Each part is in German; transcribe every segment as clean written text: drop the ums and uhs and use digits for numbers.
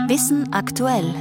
Wissen aktuell.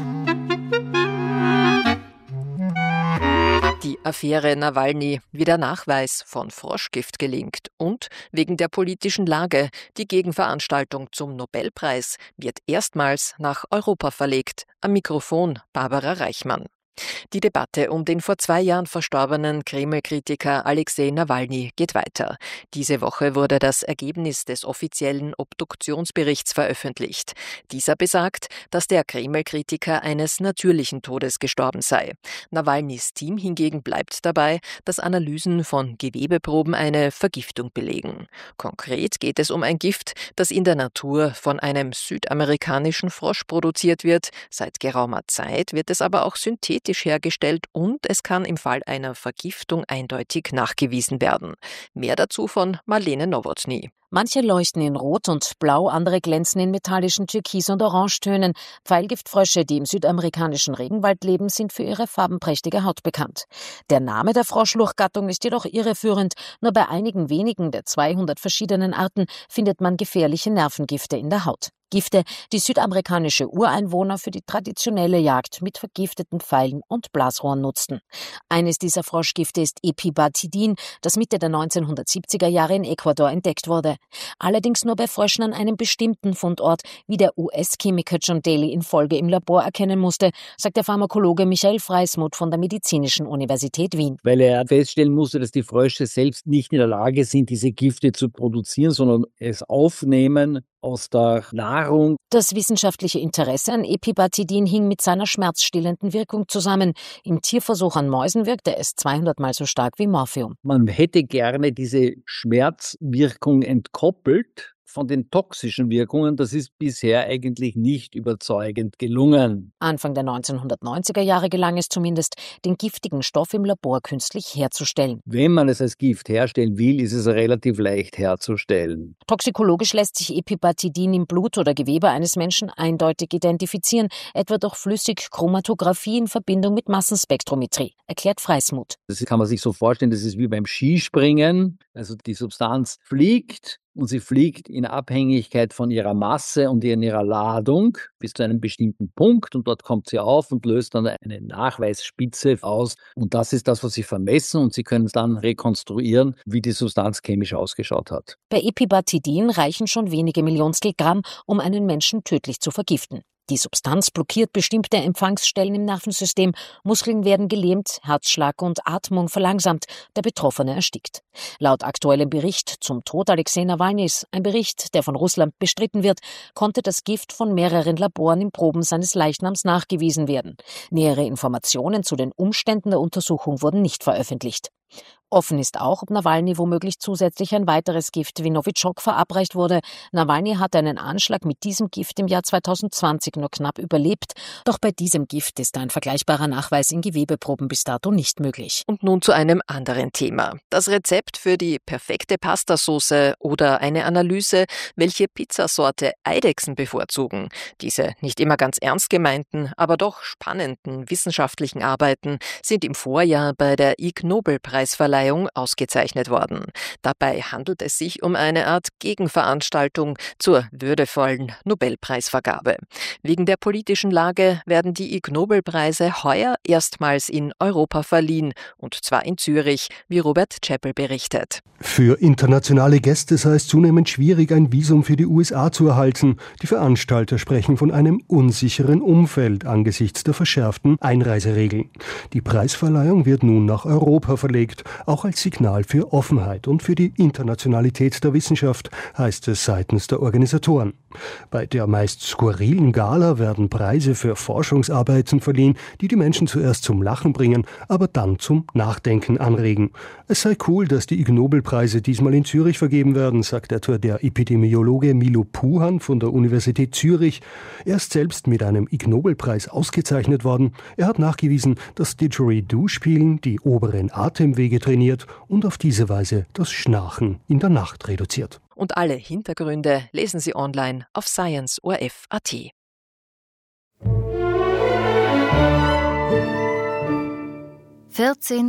Die Affäre Nawalny, wie der Nachweis von Froschgift gelingt und wegen der politischen Lage. Die Gegenveranstaltung zum Nobelpreis wird erstmals nach Europa verlegt. Am Mikrofon Barbara Reichmann. Die Debatte um den vor 2 Jahren verstorbenen Kreml-Kritiker Alexei Nawalny geht weiter. Diese Woche wurde das Ergebnis des offiziellen Obduktionsberichts veröffentlicht. Dieser besagt, dass der Kreml-Kritiker eines natürlichen Todes gestorben sei. Nawalnys Team hingegen bleibt dabei, dass Analysen von Gewebeproben eine Vergiftung belegen. Konkret geht es um ein Gift, das in der Natur von einem südamerikanischen Frosch produziert wird. Seit geraumer Zeit wird es aber auch synthetisch hergestellt und es kann im Fall einer Vergiftung eindeutig nachgewiesen werden. Mehr dazu von Marlene Nowotny. Manche leuchten in Rot und Blau, andere glänzen in metallischen Türkis- und Orangetönen. Pfeilgiftfrösche, die im südamerikanischen Regenwald leben, sind für ihre farbenprächtige Haut bekannt. Der Name der Froschlurchgattung ist jedoch irreführend. Nur bei einigen wenigen der 200 verschiedenen Arten findet man gefährliche Nervengifte in der Haut. Gifte, die südamerikanische Ureinwohner für die traditionelle Jagd mit vergifteten Pfeilen und Blasrohren nutzten. Eines dieser Froschgifte ist Epibatidin, das Mitte der 1970er Jahre in Ecuador entdeckt wurde. Allerdings nur bei Fröschen an einem bestimmten Fundort, wie der US-Chemiker John Daly in Folge im Labor erkennen musste, sagt der Pharmakologe Michael Freismuth von der Medizinischen Universität Wien. Weil er feststellen musste, dass die Frösche selbst nicht in der Lage sind, diese Gifte zu produzieren, sondern es aufnehmen aus der Nahrung. Das wissenschaftliche Interesse an Epibatidin hing mit seiner schmerzstillenden Wirkung zusammen. Im Tierversuch an Mäusen wirkte es 200-mal so stark wie Morphium. Man hätte gerne diese Schmerzwirkung entkoppelt von den toxischen Wirkungen. Das ist bisher eigentlich nicht überzeugend gelungen. Anfang der 1990er Jahre gelang es zumindest, den giftigen Stoff im Labor künstlich herzustellen. Wenn man es als Gift herstellen will, ist es relativ leicht herzustellen. Toxikologisch lässt sich Epibatidin im Blut oder Gewebe eines Menschen eindeutig identifizieren, etwa durch Flüssigchromatographie in Verbindung mit Massenspektrometrie, erklärt Freismuth. Das kann man sich so vorstellen, das ist wie beim Skispringen. Also die Substanz fliegt. Und sie fliegt in Abhängigkeit von ihrer Masse und ihrer Ladung bis zu einem bestimmten Punkt und dort kommt sie auf und löst dann eine Nachweisspitze aus. Und das ist das, was sie vermessen und sie können dann rekonstruieren, wie die Substanz chemisch ausgeschaut hat. Bei Epibatidin reichen schon wenige Millionstel Gramm, um einen Menschen tödlich zu vergiften. Die Substanz blockiert bestimmte Empfangsstellen im Nervensystem, Muskeln werden gelähmt, Herzschlag und Atmung verlangsamt, der Betroffene erstickt. Laut aktuellem Bericht zum Tod Alexei Nawalnys, ein Bericht, der von Russland bestritten wird, konnte das Gift von mehreren Laboren in Proben seines Leichnams nachgewiesen werden. Nähere Informationen zu den Umständen der Untersuchung wurden nicht veröffentlicht. Offen ist auch, ob Nawalny womöglich zusätzlich ein weiteres Gift wie Novichok verabreicht wurde. Nawalny hatte einen Anschlag mit diesem Gift im Jahr 2020 nur knapp überlebt. Doch bei diesem Gift ist ein vergleichbarer Nachweis in Gewebeproben bis dato nicht möglich. Und nun zu einem anderen Thema. Das Rezept für die perfekte Pastasauce oder eine Analyse, welche Pizzasorte Eidechsen bevorzugen. Diese nicht immer ganz ernst gemeinten, aber doch spannenden wissenschaftlichen Arbeiten sind im Vorjahr bei der Ig-Nobel-Preisverleihung ausgezeichnet worden. Dabei handelt es sich um eine Art Gegenveranstaltung zur würdevollen Nobelpreisvergabe. Wegen der politischen Lage werden die Ig-Nobel-Preise heuer erstmals in Europa verliehen, und zwar in Zürich, wie Robert Chappell berichtet. Für internationale Gäste sei es zunehmend schwierig, ein Visum für die USA zu erhalten. Die Veranstalter sprechen von einem unsicheren Umfeld angesichts der verschärften Einreiseregeln. Die Preisverleihung wird nun nach Europa verlegt, auch als Signal für Offenheit und für die Internationalität der Wissenschaft, heißt es seitens der Organisatoren. Bei der meist skurrilen Gala werden Preise für Forschungsarbeiten verliehen, die die Menschen zuerst zum Lachen bringen, aber dann zum Nachdenken anregen. Es sei cool, dass die Ig-Nobel-Preise diesmal in Zürich vergeben werden, sagt etwa der Epidemiologe Milo Puhan von der Universität Zürich. Er ist selbst mit einem Ig-Nobel-Preis ausgezeichnet worden. Er hat nachgewiesen, dass Didgeridoo-Spielen die oberen Atemwege trainiert und auf diese Weise das Schnarchen in der Nacht reduziert. Und alle Hintergründe lesen Sie online auf science.orf.at. 14